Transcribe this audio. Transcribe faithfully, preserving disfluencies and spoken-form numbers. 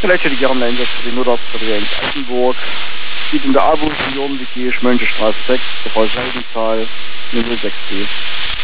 vielleicht hätte ich gerne einen Einsatz für den Notarzt für die Altenburg. Geht in der A-Bus, Junioren-W G, Schmönche Straße sechs, der Fall Seidenzahl, null sechs D.